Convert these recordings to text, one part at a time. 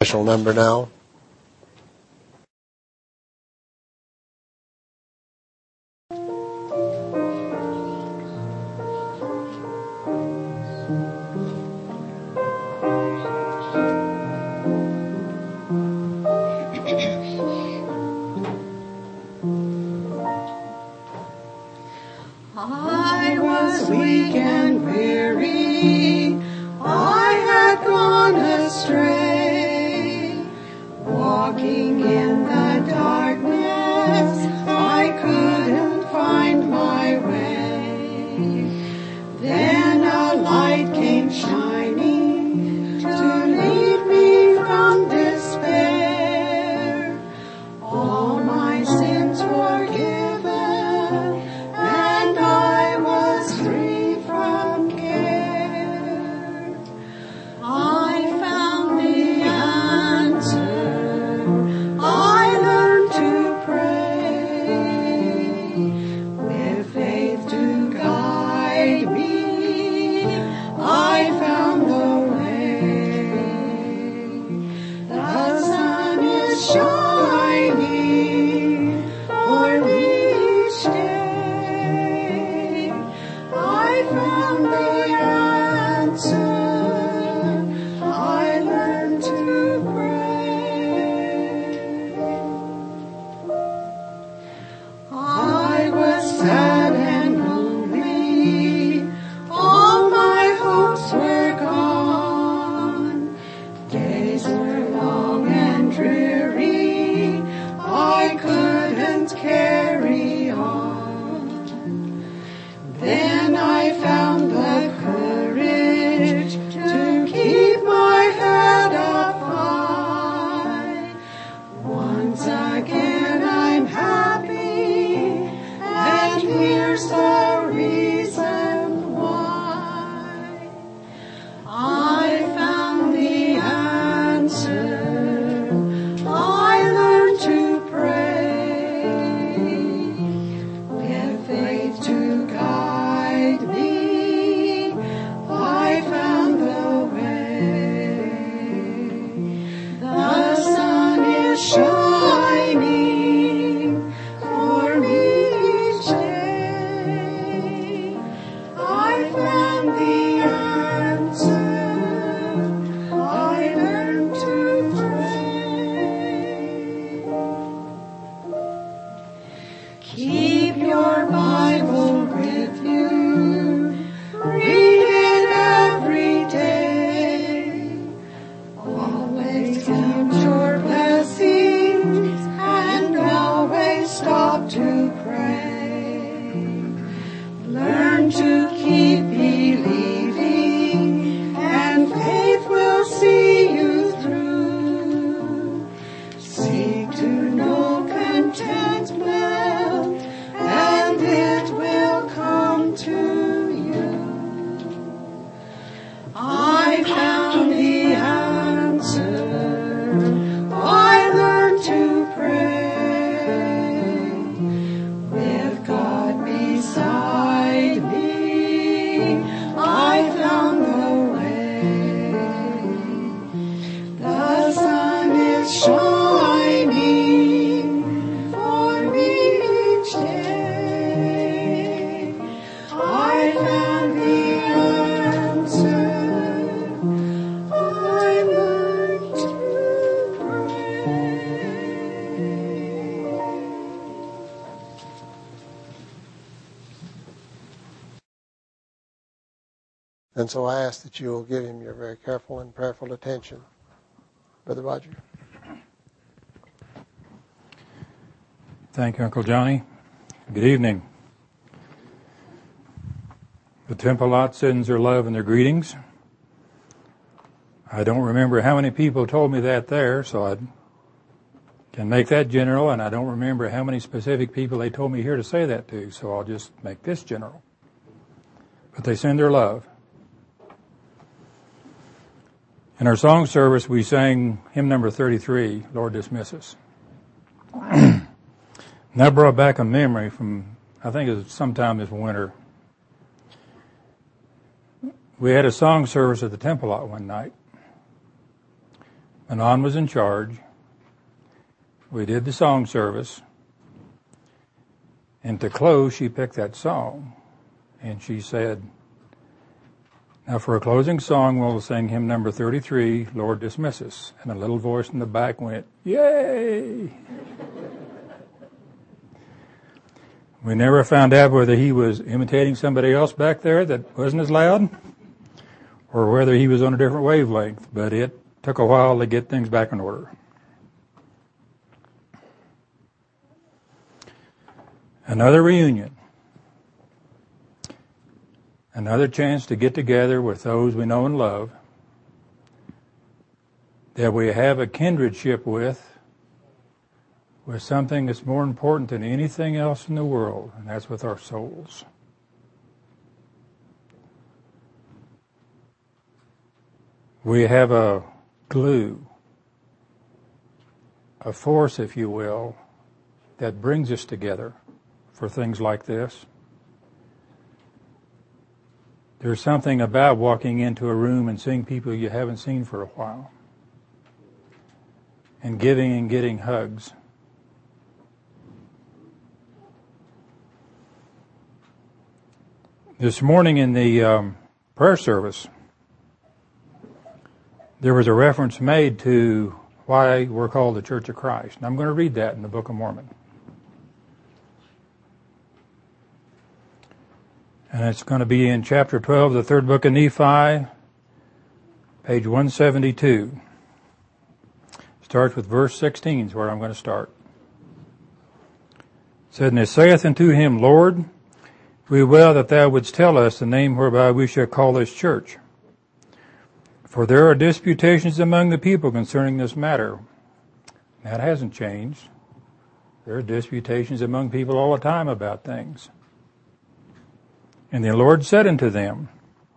special number now. I was weak and weary, I had gone astray, walking in the darkness, I couldn't find my way. Then a light came shining to lead me from despair. All my sins forgiven, and I was free from care. I found the answer. I learned to pray with faith to guide me. I found the way. The sun is shining for me each day. I found the answer. I learned to pray. I was sad and lonely. All my hopes were gone. Days were long and dreary. I couldn't carry on. Then I found the courage to keep my head up high. Once again I'm happy, and here's the reason why. I found the answer. I learned to pray with faith to guide me. I found the way. The sun is shining for me each day. I found the answer. I learned to pray. Keep your Bible with you. Read it every day. Always count your blessings and always stop to pray. Learn to keep believing, and faith will see you through. Seek to know contentment, and it will come to you. I found the answer. I learned to pray with God beside me. I found the way. The sun is shining for me each day. I found the answer. I learned to pray. And so I ask that you will give him your very careful and prayerful attention. Brother Roger. Thank you, Uncle Johnny. Good evening. The Temple lot sends their love and their greetings. I don't remember how many people told me that there, so I can make that general, and I don't remember how many specific people they told me here to say that to, so I'll just make this general. But they send their love. In our song service, we sang hymn number 33, Lord Dismiss Us. And that brought back a memory from, I think it was sometime this winter. We had a song service at the Temple lot one night. Manon was in charge. We did the song service. And to close, she picked that song. And she said, now for a closing song, we'll sing hymn number 33, Lord Dismiss Us. And a little voice in the back went, yay! We never found out whether he was imitating somebody else back there that wasn't as loud or whether he was on a different wavelength, but it took a while to get things back in order. Another reunion. Another chance to get together with those we know and love, that we have a kindredship with something that's more important than anything else in the world, and that's with our souls. We have a glue, a force, if you will, that brings us together for things like this. There's something about walking into a room and seeing people you haven't seen for a while, and giving and getting hugs. This morning in the prayer service, there was a reference made to why we're called the Church of Christ. And I'm going to read that in the Book of Mormon. And it's going to be in chapter 12, the third book of Nephi, page 172. Starts with verse 16 is where I'm going to start. It said, and it saith unto him, Lord, we will that thou wouldst tell us the name whereby we shall call this church. For there are disputations among the people concerning this matter. That hasn't changed. There are disputations among people all the time about things. And the Lord said unto them,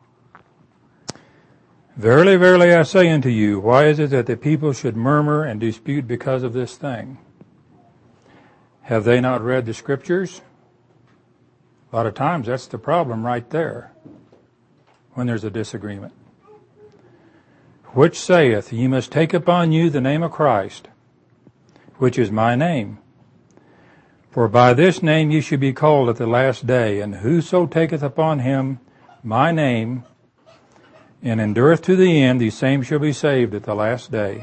Verily, verily, I say unto you, why is it that the people should murmur and dispute because of this thing? Have they not read the Scriptures? A lot of times that's the problem right there, when there's a disagreement. Which saith, Ye must take upon you the name of Christ, which is my name. For by this name ye shall be called at the last day, and whoso taketh upon him my name, and endureth to the end, the same shall be saved at the last day.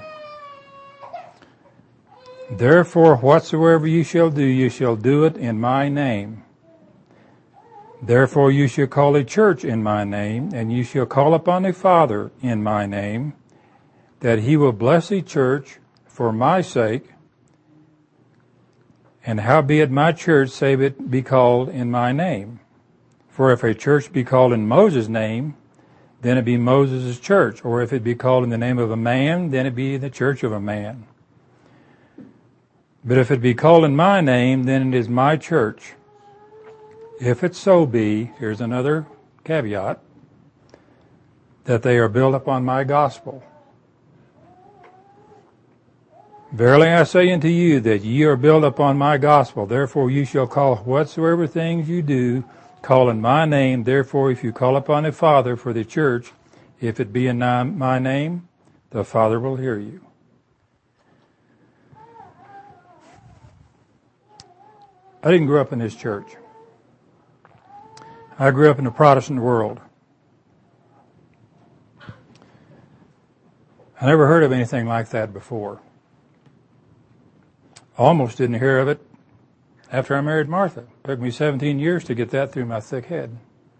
Therefore whatsoever ye shall do it in my name. Therefore you shall call a church in my name, and you shall call upon a Father in my name, that he will bless the church for my sake. And howbeit my church, save it be called in my name. For if a church be called in Moses' name, then it be Moses' church. Or if it be called in the name of a man, then it be the church of a man. But if it be called in my name, then it is my church. If it so be, here's another caveat, that they are built upon my gospel. Verily I say unto you that ye are built upon my gospel. Therefore you shall call whatsoever things you do, call in my name. Therefore if you call upon a Father for the church, if it be in my name, the Father will hear you. I didn't grow up in this church. I grew up in the Protestant world. I never heard of anything like that before. Almost didn't hear of it after I married Martha. It took me 17 years to get that through my thick head.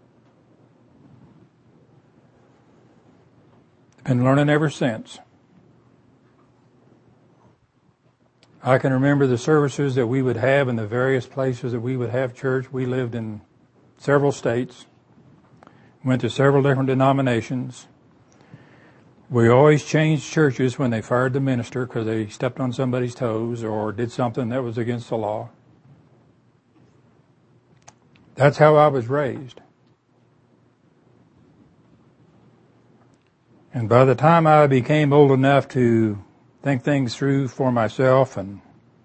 Been learning ever since. I can remember the services that we would have in the various places that we would have church. We lived in several states, went to several different denominations. We always changed churches when they fired the minister because they stepped on somebody's toes or did something that was against the law. That's how I was raised. And by the time I became old enough to think things through for myself, and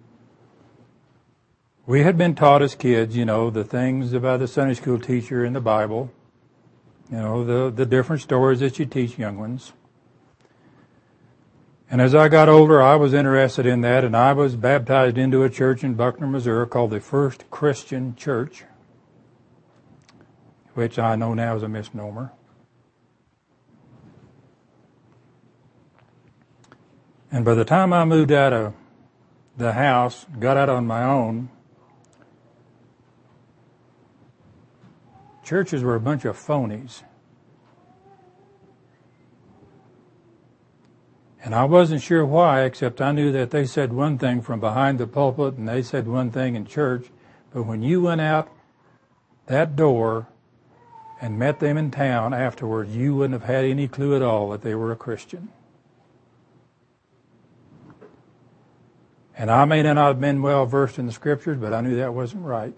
we had been taught as kids, the things about the Sunday school teacher in the Bible, the different stories that you teach young ones. And as I got older, I was interested in that, and I was baptized into a church in Buckner, Missouri called the First Christian Church, which I know now is a misnomer. And by the time I moved out of the house, got out on my own, churches were a bunch of phonies. And I wasn't sure why, except I knew that they said one thing from behind the pulpit and they said one thing in church. But when you went out that door and met them in town afterwards, you wouldn't have had any clue at all that they were a Christian. And I may not have been well versed in the Scriptures, but I knew that wasn't right.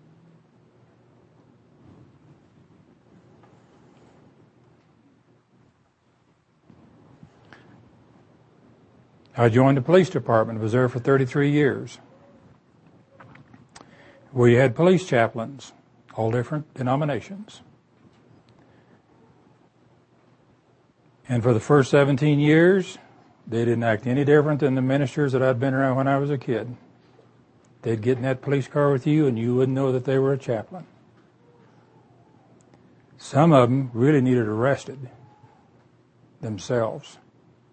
I joined the police department, was there for 33 years. We had police chaplains, all different denominations. And for the first 17 years, they didn't act any different than the ministers that I'd been around when I was a kid. They'd get in that police car with you and you wouldn't know that they were a chaplain. Some of them really needed arrested themselves.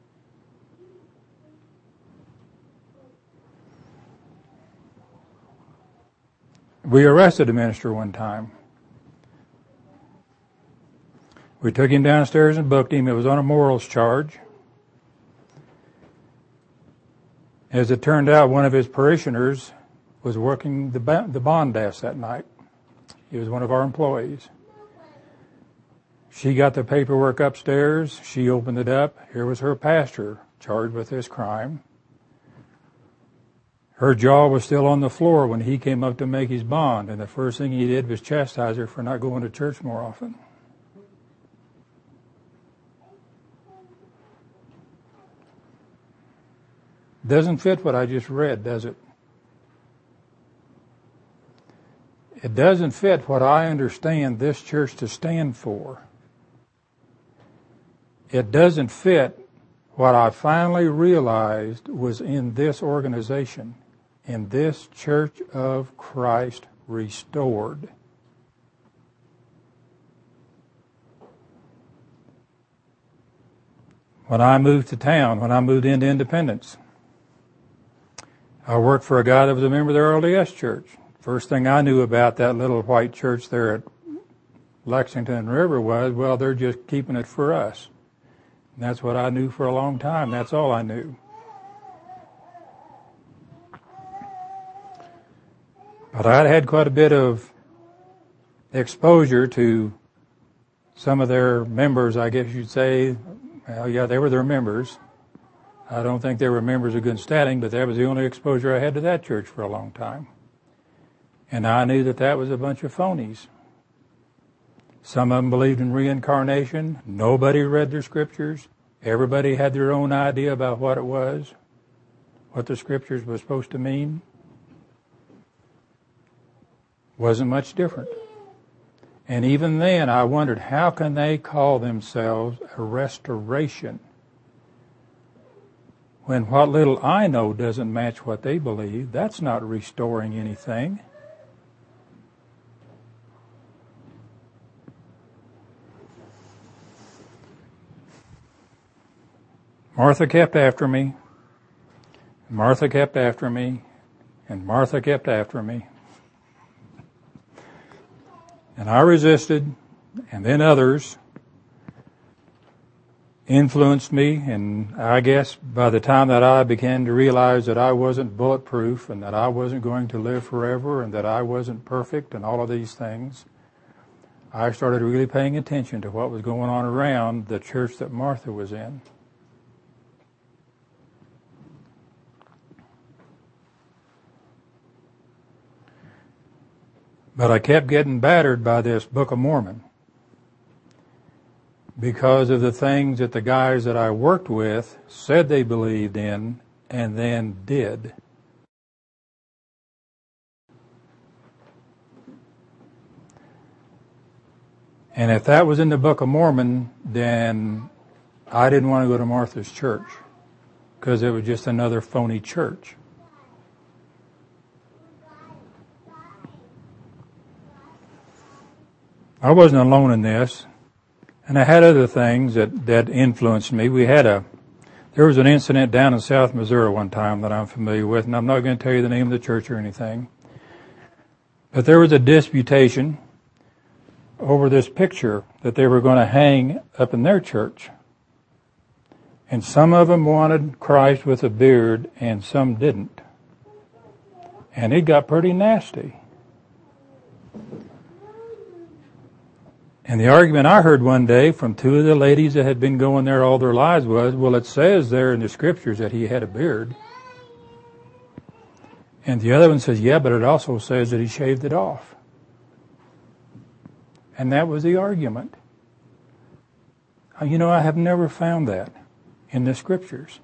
We arrested a minister one time. We took him downstairs and booked him. It was on a morals charge. As it turned out, one of his parishioners was working the bond desk that night. He was one of our employees. She got the paperwork upstairs. She opened it up. Here was her pastor charged with this crime. Her jaw was still on the floor when he came up to make his bond, and the first thing he did was chastise her for not going to church more often. Doesn't fit what I just read, does it? It doesn't fit what I understand this church to stand for. It doesn't fit what I finally realized was in this organization, in this Church of Christ Restored. When I moved to town, when I moved into Independence, I worked for a guy that was a member of the LDS Church. First thing I knew about that little white church there at Lexington River was, well, they're just keeping it for us. And that's what I knew for a long time. That's all I knew. But I'd had quite a bit of exposure to some of their members, I guess you'd say. Well, yeah, they were their members. I don't think they were members of good standing, but that was the only exposure I had to that church for a long time. And I knew that that was a bunch of phonies. Some of them believed in reincarnation. Nobody read their scriptures. Everybody had their own idea about what it was, what the scriptures were supposed to mean. Wasn't much different. And even then, I wondered, how can they call themselves a restoration when what little I know doesn't match what they believe? That's not restoring anything. Martha kept after me. Martha kept after me. And Martha kept after me. And I resisted, and then others influenced me, and I guess by the time that I began to realize that I wasn't bulletproof and that I wasn't going to live forever and that I wasn't perfect and all of these things, I started really paying attention to what was going on around the church that Martha was in. But I kept getting battered by this Book of Mormon because of the things that the guys that I worked with said they believed in and then did. And if that was in the Book of Mormon, then I didn't want to go to Martha's church. because it was just another phony church. I wasn't alone in this, and I had other things that influenced me. There was an incident down in South Missouri one time that I'm familiar with, and I'm not going to tell you the name of the church or anything. But there was a disputation over this picture that they were going to hang up in their church. And some of them wanted Christ with a beard, and some didn't. And it got pretty nasty. And the argument I heard one day from two of the ladies that had been going there all their lives was, well, it says there in the scriptures that he had a beard. And the other one says, yeah, but it also says that he shaved it off. And that was the argument. You know, I have never found that in the scriptures.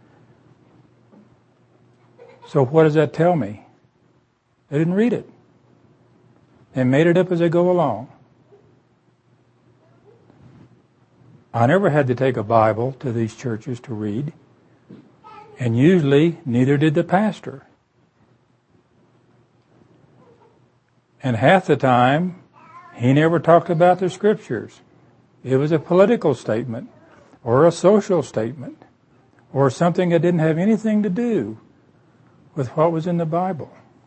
So what does that tell me? They didn't read it. They made it up as they go along. I never had to take a Bible to these churches to read. And usually, neither did the pastor. And half the time, he never talked about the scriptures. It was a political statement, or a social statement, or something that didn't have anything to do with what was in the Bible.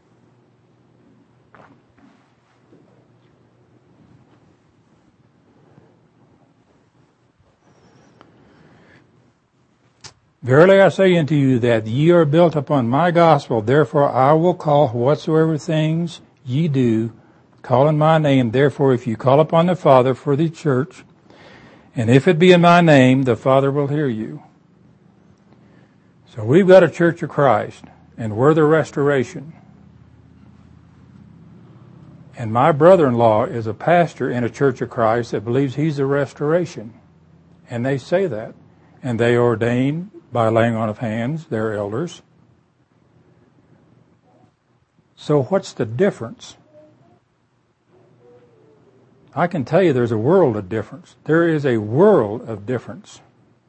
Verily I say unto you that ye are built upon my gospel, therefore I will call whatsoever things ye do, call in my name. Therefore if you call upon the Father for the church, and if it be in my name, the Father will hear you. So we've got a Church of Christ, and we're the restoration. And my brother-in-law is a pastor in a Church of Christ that believes he's the restoration. And they say that. And they ordain by laying on of hands their elders. So what's the difference? I can tell you there's a world of difference. There is a world of difference.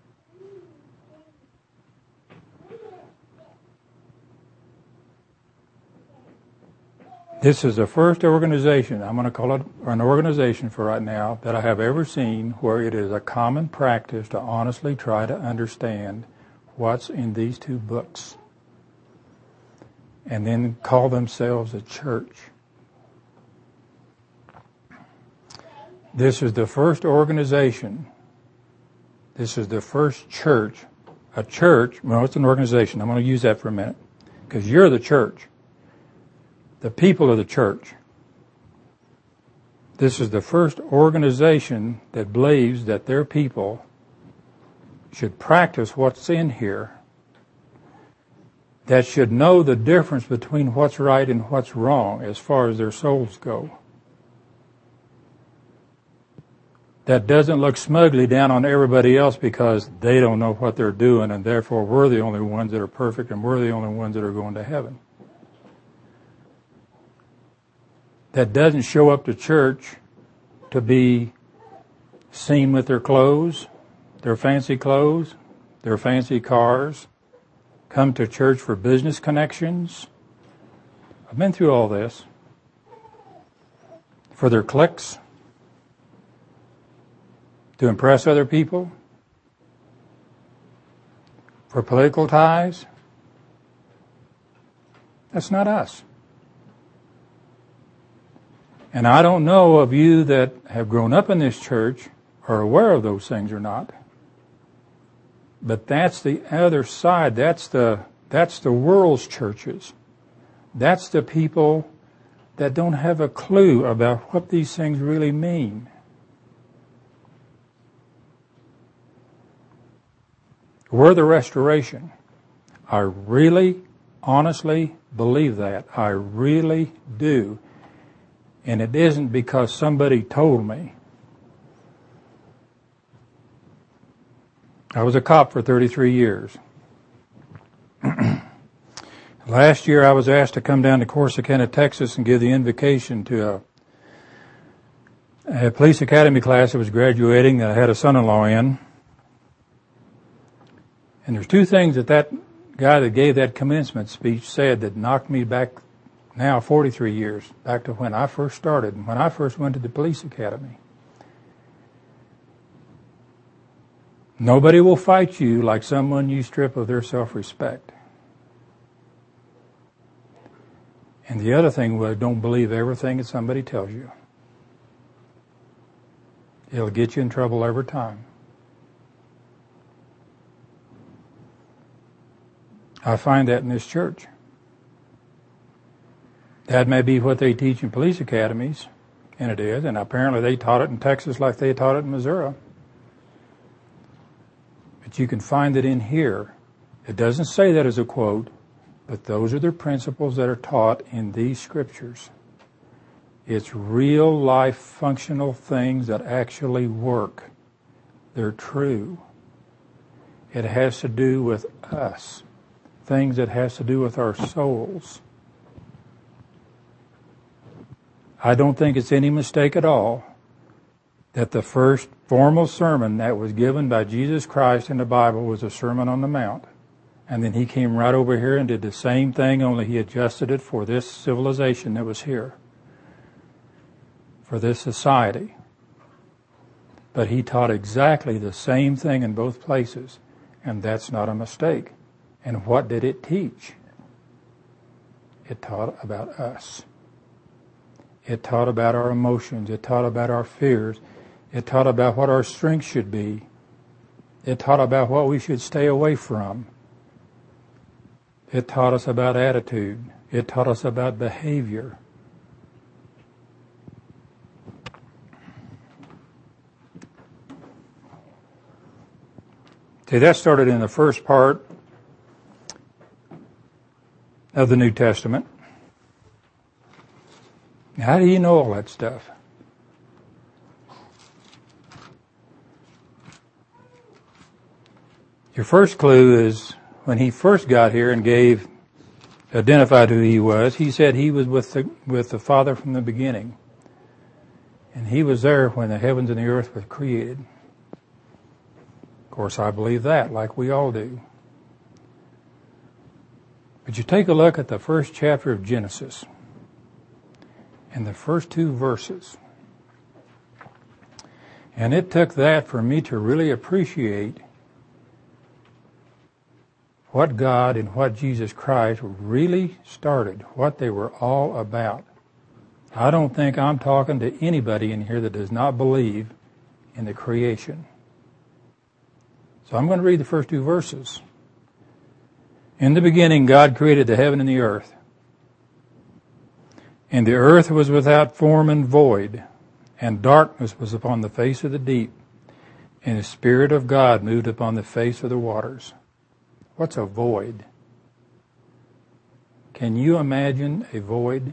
This is the first organization, I'm going to call it an organization for right now, that I have ever seen where it is a common practice to honestly try to understand what's in these two books and then call themselves a church. This is the first organization. This is the first church. A church, well, it's an organization. I'm going to use that for a minute because you're the church. The people of the church. This is the first organization that believes that their people should practice what's in here, that should know the difference between what's right and what's wrong as far as their souls go. That doesn't look smugly down on everybody else because they don't know what they're doing and therefore we're the only ones that are perfect and we're the only ones that are going to heaven. That doesn't show up to church to be seen with their clothes, their fancy clothes, their fancy cars, come to church for business connections. I've been through all this. For their cliques, to impress other people, for political ties. That's not us. And I don't know of you that have grown up in this church are aware of those things or not. But that's the other side. That's the world's churches. That's the people that don't have a clue about what these things really mean. We're the restoration. I really, honestly believe that. I really do. And it isn't because somebody told me. I was a cop for 33 years. Last year I was asked to come down to Corsicana, Texas and give the invocation to a police academy class that was graduating that I had a son-in-law in. And there's two things that guy that gave that commencement speech said that knocked me back now 43 years, back to when I first started, when I first went to the police academy. Nobody will fight you like someone you strip of their self-respect. And the other thing was, don't believe everything that somebody tells you. It'll get you in trouble every time. I find that in this church. That may be what they teach in police academies, and it is, and apparently they taught it in Texas like they taught it in Missouri. But you can find it in here. It doesn't say that as a quote, but those are the principles that are taught in these scriptures. It's real life functional things that actually work. They're true. It has to do with us. Things that has to do with our souls. I don't think it's any mistake at all that the first formal sermon that was given by Jesus Christ in the Bible was a Sermon on the Mount. And then he came right over here and did the same thing, only he adjusted it for this civilization that was here, for this society. But he taught exactly the same thing in both places, and that's not a mistake. And what did it teach? It taught about us. It taught about our emotions. It taught about our fears. It taught about what our strength should be. It taught about what we should stay away from. It taught us about attitude. It taught us about behavior. See, that started in the first part of the New Testament. How do you know all that stuff? Your first clue is when he first got here and identified who he was, he said he was with the Father from the beginning. And he was there when the heavens and the earth were created. Of course, I believe that, like we all do. But you take a look at the first chapter of Genesis and the first 2 verses. And it took that for me to really appreciate what God and what Jesus Christ really started, what they were all about. I don't think I'm talking to anybody in here that does not believe in the creation. So I'm going to read the first 2 verses. In the beginning, God created the heaven and the earth. And the earth was without form and void, and darkness was upon the face of the deep, and the Spirit of God moved upon the face of the waters. What's a void? Can you imagine a void?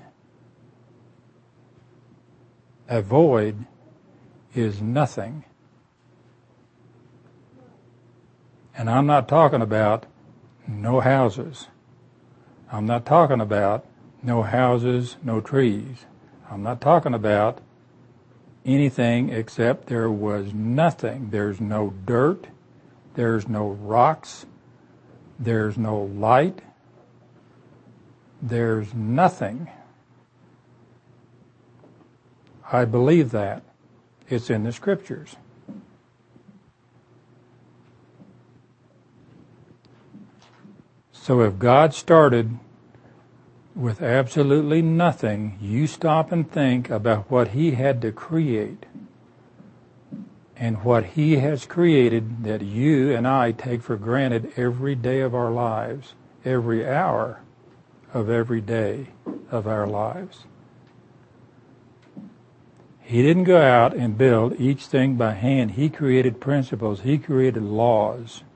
A void is nothing. And I'm not talking about no houses. I'm not talking about no houses, no trees. I'm not talking about anything except there was nothing. There's no dirt. There's no rocks. There's no light. There's nothing. I believe that. It's in the scriptures. So if God started with absolutely nothing, you stop and think about what He had to create and what He has created that you and I take for granted every day of our lives, every hour of every day of our lives. He didn't go out and build each thing by hand. He created principles. He created laws.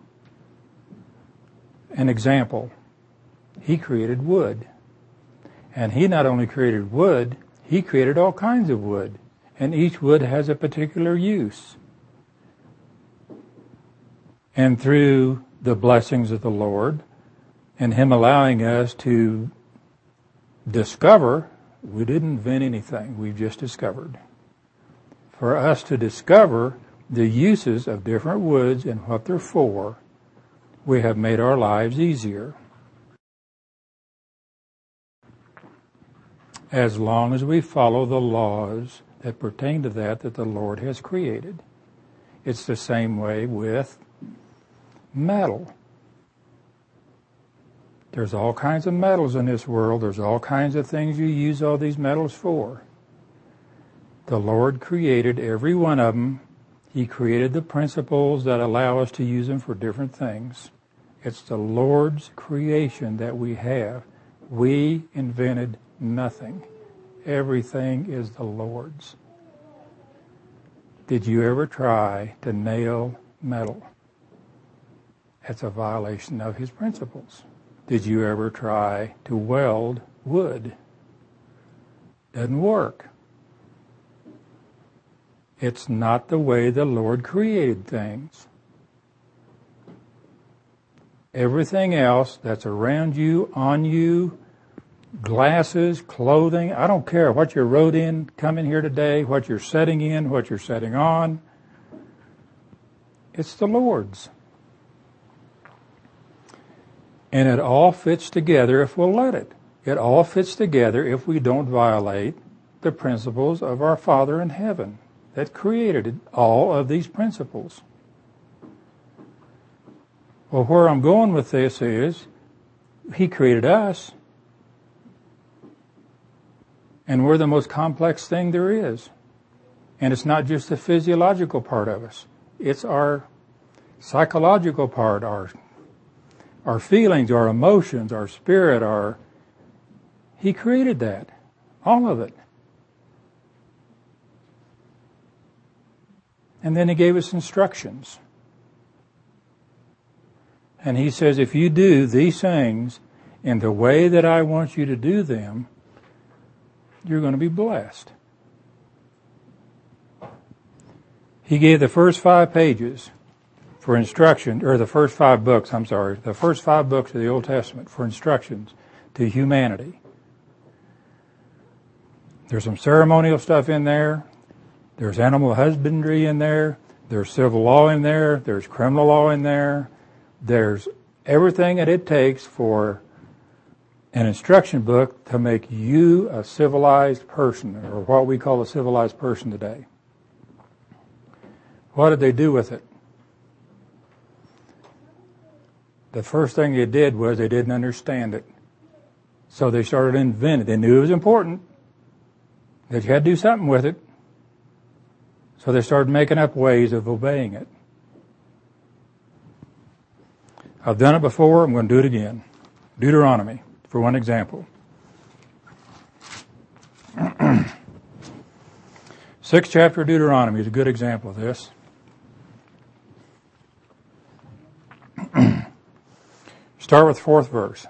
An example, He created wood. And He not only created wood, He created all kinds of wood. And each wood has a particular use. And through the blessings of the Lord and Him allowing us to discover, we didn't invent anything, we've just discovered. For us to discover the uses of different woods and what they're for, we have made our lives easier. As long as we follow the laws that pertain to that the Lord has created. It's the same way with metal. There's all kinds of metals in this world. There's all kinds of things you use all these metals for. The Lord created every one of them. He created the principles that allow us to use them for different things. It's the Lord's creation that we have. We invented nothing. Everything is the Lord's. Did you ever try to nail metal? That's a violation of His principles. Did you ever try to weld wood? Doesn't work. It's not the way the Lord created things. Everything else that's around you, on you, glasses, clothing, I don't care what you wrote in coming here today, what you're setting in, what you're setting on. It's the Lord's. And it all fits together if we'll let it. It all fits together if we don't violate the principles of our Father in heaven that created all of these principles. Well, where I'm going with this is, He created us, and we're the most complex thing there is. And it's not just the physiological part of us. It's our psychological part, our feelings, our emotions, our spirit, He created that. All of it. And then He gave us instructions. And He says, if you do these things in the way that I want you to do them, you're going to be blessed. He gave the first 5 pages for instruction, or the first 5 books of the Old Testament for instructions to humanity. There's some ceremonial stuff in there. There's animal husbandry in there. There's civil law in there. There's criminal law in there. There's everything that it takes for an instruction book to make you a civilized person, or what we call a civilized person today. What did they do with it? The first thing they did was they didn't understand it. So they started inventing it. They knew it was important, that you had to do something with it. So they started making up ways of obeying it. I've done it before. I'm going to do it again. Deuteronomy, for one example. 6th chapter of Deuteronomy is a good example of this. Start with 4th verse.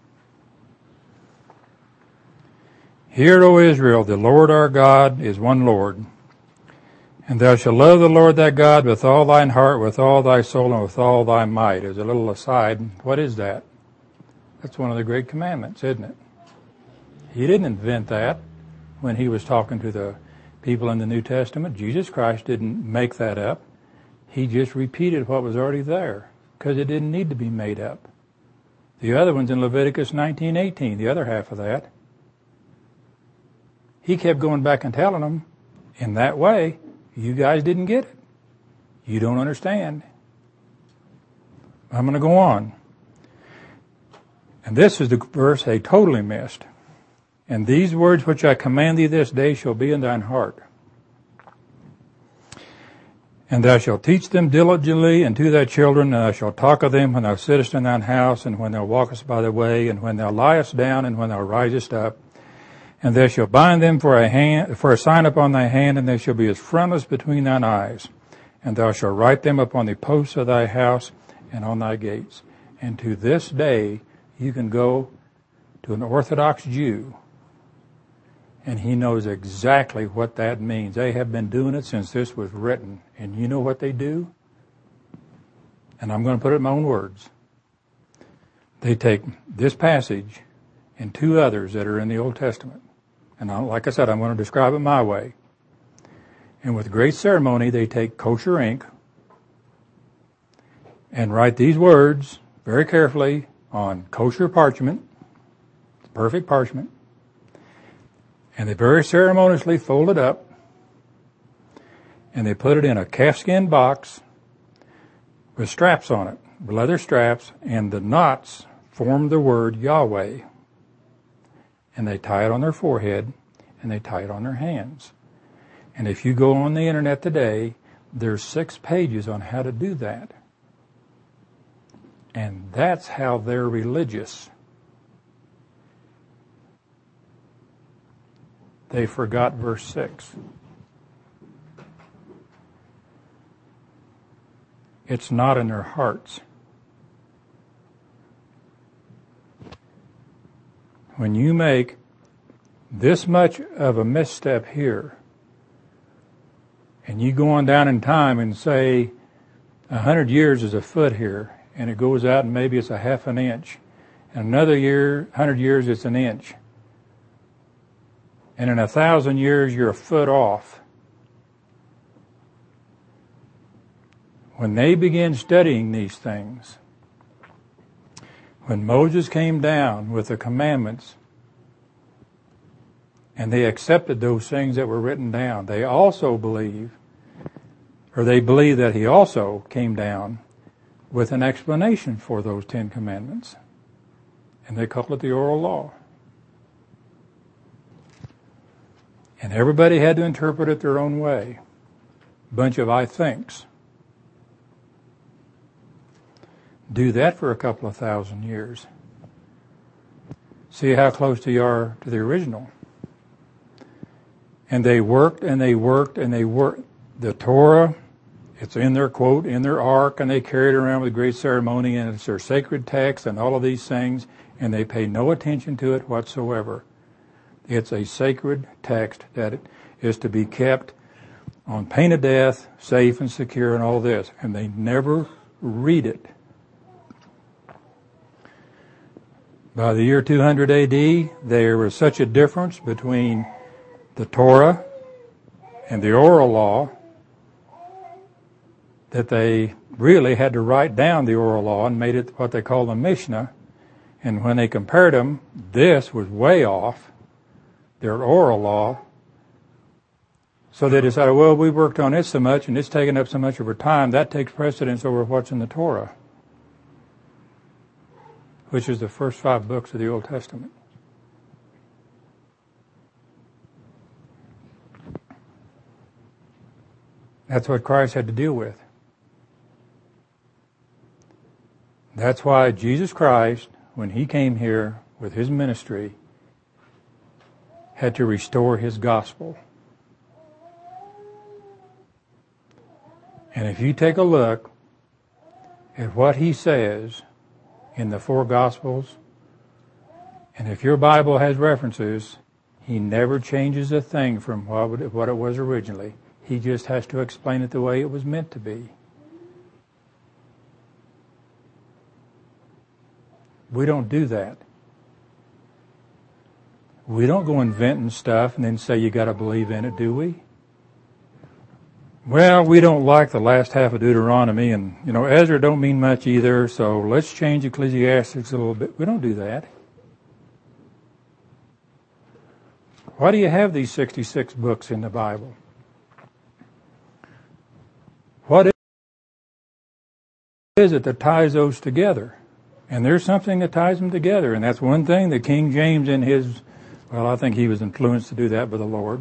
Hear, O Israel, the Lord our God is one Lord. And thou shalt love the Lord thy God with all thine heart, with all thy soul, and with all thy might. As a little aside, what is that? That's one of the great commandments, isn't it? He didn't invent that when He was talking to the people in the New Testament. Jesus Christ didn't make that up. He just repeated what was already there, because it didn't need to be made up. The other one's in Leviticus 19:18, the other half of that. He kept going back and telling them, in that way, you guys didn't get it. You don't understand. I'm going to go on. And this is the verse they totally missed. And these words which I command thee this day shall be in thine heart. And thou shalt teach them diligently unto thy children, and thou shalt talk of them when thou sittest in thine house, and when thou walkest by the way, and when thou liest down, and when thou risest up. And thou shalt bind them for a sign upon thy hand, and they shall be as frontlets between thine eyes. And thou shalt write them upon the posts of thy house and on thy gates. And to this day, you can go to an Orthodox Jew, and he knows exactly what that means. They have been doing it since this was written. And you know what they do? And I'm going to put it in my own words. They take this passage and 2 others that are in the Old Testament. And like I said, I'm going to describe it my way. And with great ceremony, they take kosher ink and write these words very carefully on kosher parchment, perfect parchment, and they very ceremoniously fold it up, and they put it in a calfskin box with straps on it, leather straps, and the knots form the word Yahweh. And they tie it on their forehead, and they tie it on their hands. And if you go on the internet today, there's 6 pages on how to do that. And that's how they're religious. They forgot verse 6. It's not in their hearts. When you make this much of a misstep here, and you go on down in time and say 100 years is a foot here, and it goes out and maybe it's a half an inch, and another year, 100 years, it's an inch, and in 1,000 years you're a foot off. When they began studying these things, when Moses came down with the commandments and they accepted those things that were written down, they also believe that he also came down with an explanation for those 10 commandments. And they call it the oral law. And everybody had to interpret it their own way. Bunch of I thinks. Do that for a couple of thousand years. See how close you are to the original. And they worked and they worked and they worked. The Torah, it's in their quote, in their ark, and they carry it around with great ceremony, and it's their sacred text and all of these things, and they pay no attention to it whatsoever. It's a sacred text that is to be kept on pain of death, safe and secure and all this, and they never read it. By the year 200 AD, there was such a difference between the Torah and the oral law that they really had to write down the oral law and made it what they call the Mishnah. And when they compared them, this was way off, their oral law. So they decided, well, we worked on it so much and it's taken up so much of our time, that takes precedence over what's in the Torah, which is the first 5 books of the Old Testament. That's what Christ had to deal with. That's why Jesus Christ, when he came here with his ministry, had to restore his gospel. And if you take a look at what he says in the 4 Gospels, and if your Bible has references, he never changes a thing from what it was originally. He just has to explain it the way it was meant to be. We don't do that. We don't go inventing stuff and then say you got to believe in it, do we? Well, we don't like the last half of Deuteronomy, and Ezra don't mean much either, so let's change Ecclesiastes a little bit. We don't do that. Why do you have these 66 books in the Bible? What is it that ties those together? And there's something that ties them together, and that's one thing that King James in his, I think he was influenced to do that by the Lord.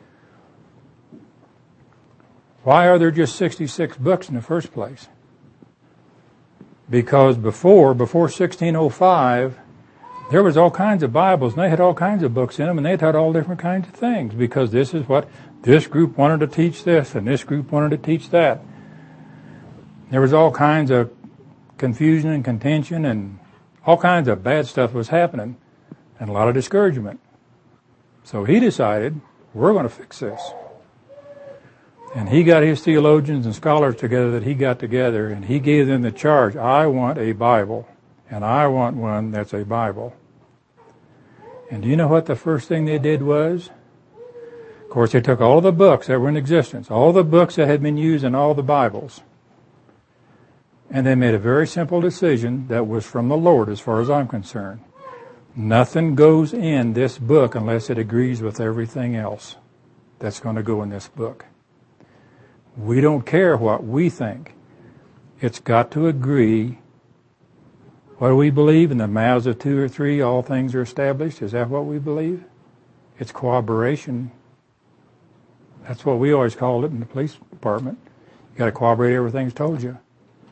Why are there just 66 books in the first place? Because before 1605, there was all kinds of Bibles, and they had all kinds of books in them, and they taught all different kinds of things, because this is what this group wanted to teach this, and this group wanted to teach that. There was all kinds of confusion and contention, and all kinds of bad stuff was happening, and a lot of discouragement. So he decided, we're going to fix this. And he got his theologians and scholars together that he got together, and he gave them the charge, I want a Bible, and I want one that's a Bible. And do you know what the first thing they did was? Of course, they took all the books that were in existence, all the books that had been used in all the Bibles, and they made a very simple decision that was from the Lord as far as I'm concerned. Nothing goes in this book unless it agrees with everything else that's going to go in this book. We don't care what we think. It's got to agree. What do we believe? In the mouths of two or three, all things are established. Is that what we believe? It's corroboration. That's what we always called it in the police department. You got to corroborate everything's told you.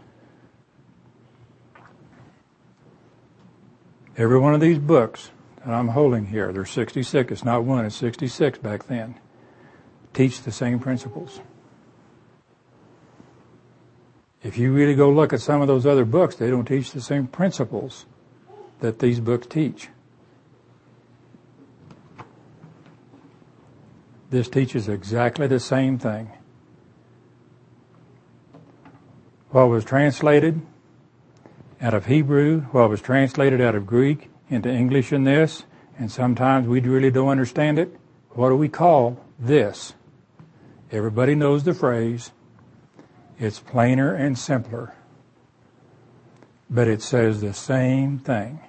Every one of these books that I'm holding here, there's 66. It's not one, it's 66 back then. Teach the same principles. If you really go look at some of those other books, they don't teach the same principles that these books teach. This teaches exactly the same thing. What was translated out of Hebrew, what was translated out of Greek into English in this, and sometimes we really don't understand it. What do we call this? Everybody knows the phrase. It's plainer and simpler. But it says the same thing.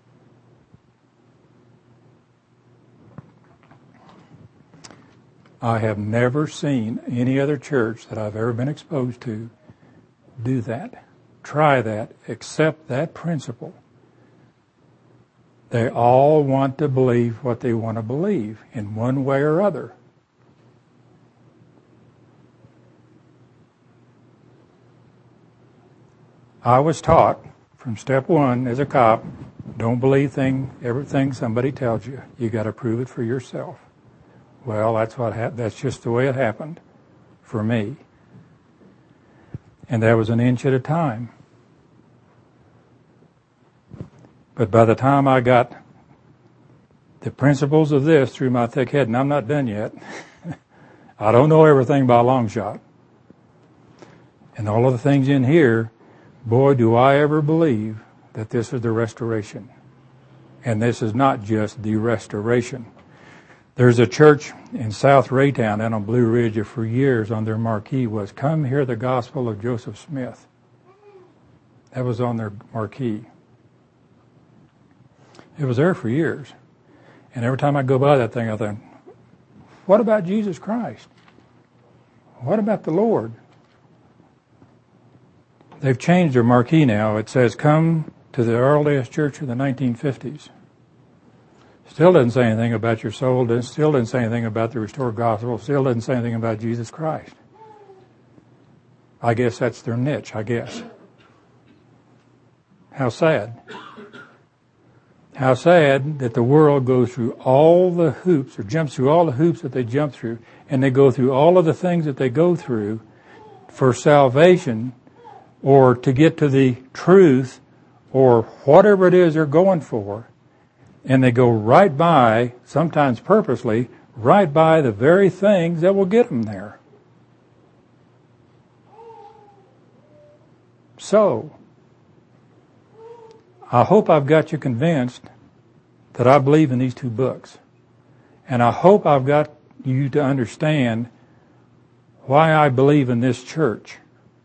I have never seen any other church that I've ever been exposed to do that. Try that, accept that principle. They all want to believe what they want to believe in one way or other. I was taught from step one as a cop, don't believe everything somebody tells you. You got to prove it for yourself. Well, that's just the way it happened for me. And that was an inch at a time. But by the time I got the principles of this through my thick head, and I'm not done yet, I don't know everything by a long shot. And all of the things in here, boy, do I ever believe that this is the restoration. And this is not just the restoration. There's a church in South Raytown down on Blue Ridge that for years on their marquee was, "Come hear the gospel of Joseph Smith." That was on their marquee. It was there for years. And every time I go by that thing, I think, what about Jesus Christ? What about the Lord? They've changed their marquee now. It says, "Come to the earliest church of the 1950s. Still doesn't say anything about your soul. Still doesn't say anything about the restored gospel. Still doesn't say anything about Jesus Christ. I guess that's their niche, I guess. How sad. How sad that the world goes through all the hoops, or jumps through all the hoops that they jump through, and they go through all of the things that they go through for salvation, or to get to the truth, or whatever it is they're going for, and they go right by, sometimes purposely, right by the very things that will get them there. So, I hope I've got you convinced that I believe in these two books. And I hope I've got you to understand why I believe in this church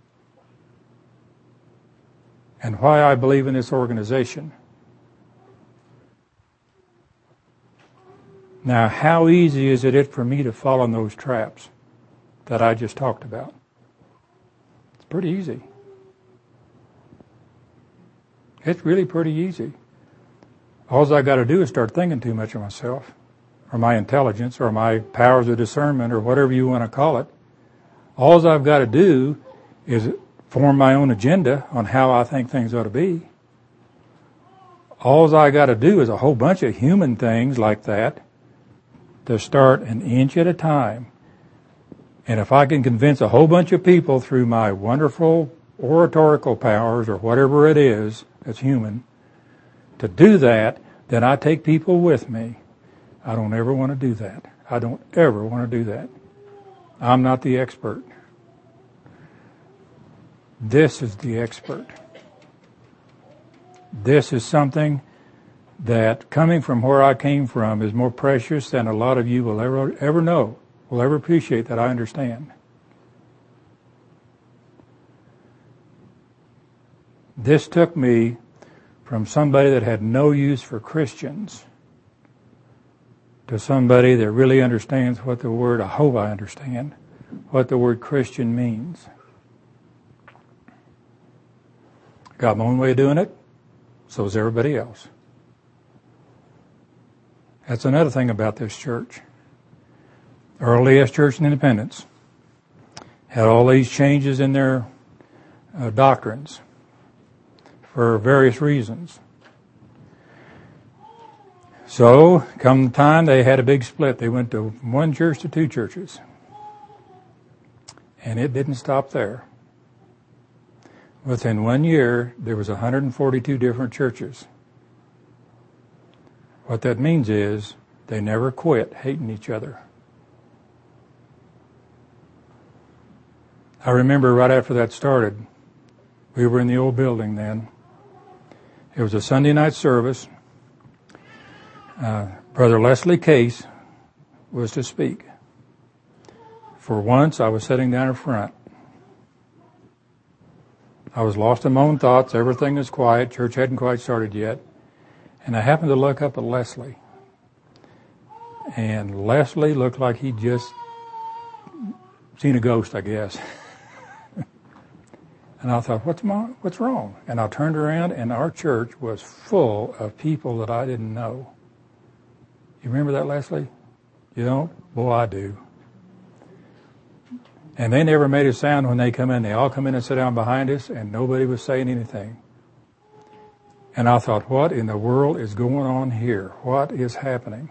and why I believe in this organization. Now, how easy is it for me to fall in those traps that I just talked about? It's pretty easy. It's really pretty easy. All I got to do is start thinking too much of myself, or my intelligence, or my powers of discernment, or whatever you want to call it. All I've got to do is form my own agenda on how I think things ought to be. All I got to do is a whole bunch of human things like that to start an inch at a time. And if I can convince a whole bunch of people through my wonderful oratorical powers, or whatever it is that's human, to do that, then I take people with me. I don't ever want to do that. I don't ever want to do that. I'm not the expert. This is the expert. This is something that, coming from where I came from, is more precious than a lot of you will ever know, will ever appreciate that I understand. This took me from somebody that had no use for Christians to somebody that really understands what the word, I hope I understand, what the word Christian means. Got my own way of doing it, so is everybody else. That's another thing about this church. Earliest church in Independence had all these changes in their doctrines for various reasons. So, come time, they had a big split. They went to one church to two churches. And it didn't stop there. Within 1 year, there was 142 different churches. What that means is they never quit hating each other. I remember right after that started, we were in the old building then. It was a Sunday night service. Brother Leslie Case was to speak. For once, I was sitting down in front. I was lost in my own thoughts. Everything was quiet. Church hadn't quite started yet. And I happened to look up at Leslie. And Leslie looked like he'd just seen a ghost, I guess. And I thought, what's wrong? And I turned around, and our church was full of people that I didn't know. You remember that, Leslie? You don't? Boy, I do. And they never made a sound when they come in. They all come in and sit down behind us, and nobody was saying anything. And I thought, what in the world is going on here? What is happening?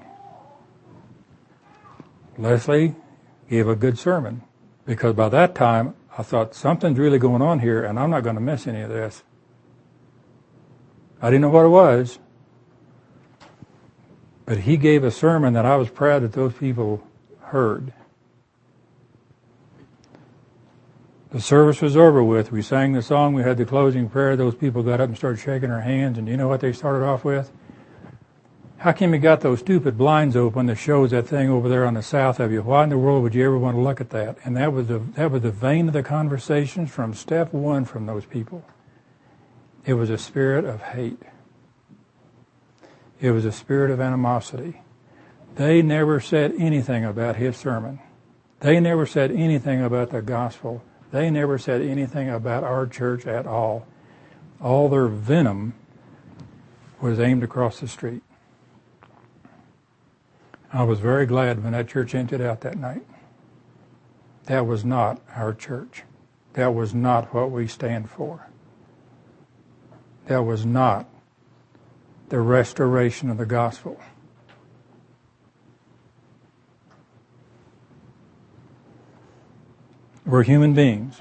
Leslie gave a good sermon, because by that time, I thought, something's really going on here, and I'm not going to miss any of this. I didn't know what it was, but he gave a sermon that I was proud that those people heard. The service was over with. We sang the song. We had the closing prayer. Those people got up and started shaking their hands, and you know what they started off with? How come you got those stupid blinds open that shows that thing over there on the south of you? Why in the world would you ever want to look at that? And that was the vein of the conversations from step one from those people. It was a spirit of hate. It was a spirit of animosity. They never said anything about his sermon. They never said anything about the gospel. They never said anything about our church at all. All their venom was aimed across the street. I was very glad when that church emptied out that night. That was not our church. That was not what we stand for. That was not the restoration of the gospel. We're human beings.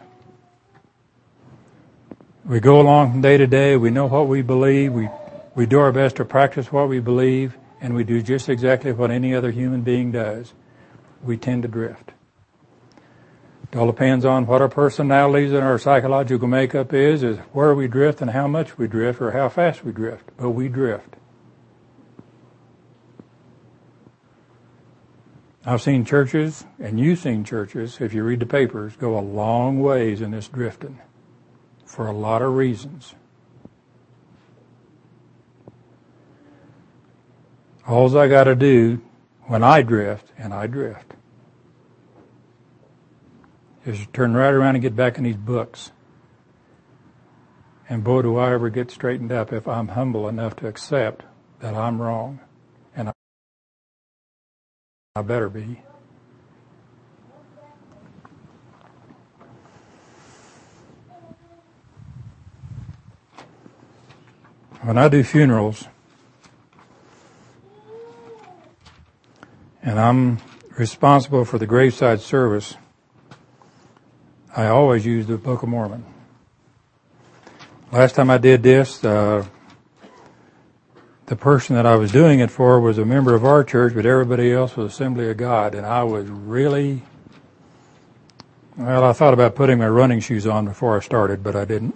We go along from day to day. We know what we believe. We do our best to practice what we believe. And we do just exactly what any other human being does. We tend to drift. It all depends on what our personalities and our psychological makeup is where we drift and how much we drift or how fast we drift. But we drift. I've seen churches, and you've seen churches, if you read the papers, go a long ways in this drifting for a lot of reasons. All I got to do when I drift, and I drift, is to turn right around and get back in these books. And boy, do I ever get straightened up if I'm humble enough to accept that I'm wrong. And I better be. When I do funerals, and I'm responsible for the graveside service, I always use the Book of Mormon. Last time I did this, the person that I was doing it for was a member of our church, but everybody else was Assembly of God, and I was really, I thought about putting my running shoes on before I started, but I didn't.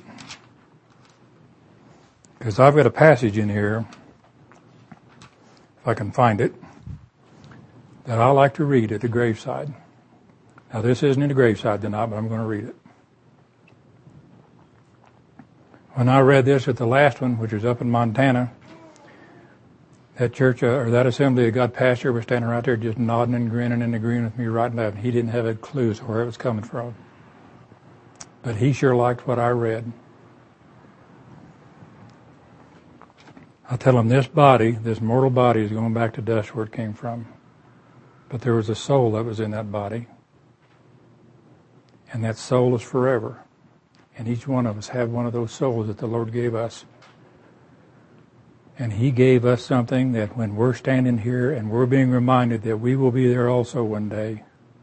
Because I've got a passage in here, if I can find it, that I like to read at the graveside. Now, this isn't in the graveside tonight, but I'm going to read it. When I read this at the last one, which was up in Montana, that church or that assembly of God pastor was standing right there just nodding and grinning and agreeing with me right and left. He didn't have a clue as to where it was coming from. But he sure liked what I read. I tell him this body, this mortal body, is going back to dust where it came from. But there was a soul that was in that body. And that soul is forever. And each one of us have one of those souls that the Lord gave us. And He gave us something that when we're standing here and we're being reminded that we will be there also one day,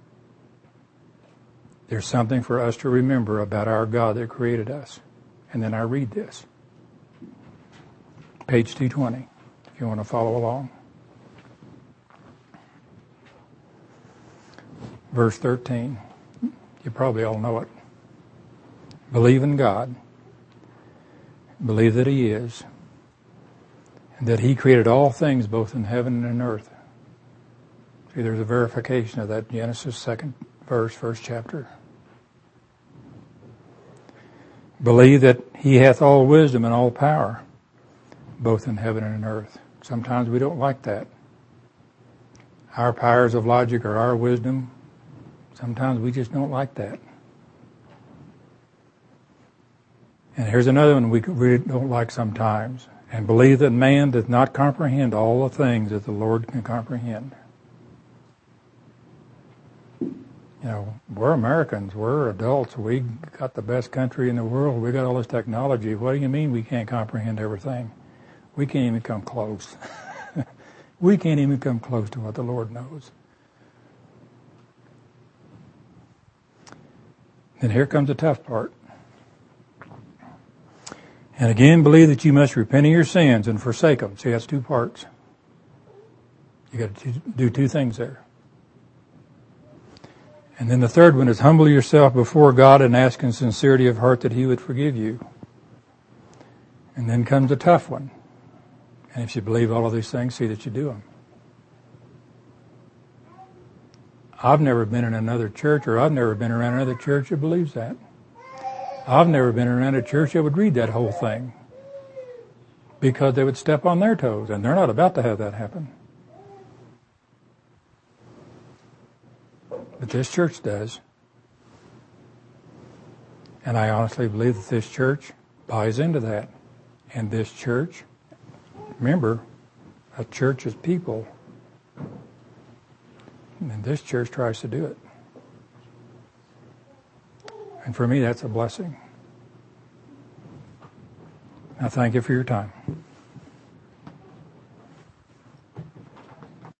there's something for us to remember about our God that created us. And then I read this. Page 220, if you want to follow along. Verse 13. You probably all know it. Believe in God. Believe that He is. And that He created all things both in heaven and in earth. See, there's a verification of that Genesis 2nd verse, 1st chapter. Believe that He hath all wisdom and all power, both in heaven and in earth. Sometimes we don't like that. Our powers of logic or our wisdom, sometimes we just don't like that. And here's another one we really don't like sometimes. And believe that man doth not comprehend all the things that the Lord can comprehend. You know, we're Americans. We're adults. We got the best country in the world. We got all this technology. What do you mean we can't comprehend everything? We can't even come close. We can't even come close to what the Lord knows. Then here comes the tough part. And again, believe that you must repent of your sins and forsake them. See, that's two parts. You got to do two things there. And then the third one is humble yourself before God and ask in sincerity of heart that He would forgive you. And then comes the tough one. And if you believe all of these things, see that you do them. I've never been in another church, or I've never been around another church that believes that. I've never been around a church that would read that whole thing, because they would step on their toes, and they're not about to have that happen. But this church does. And I honestly believe that this church buys into that. And this church, remember, a church is people. And this church tries to do it. And for me, that's a blessing. I thank you for your time.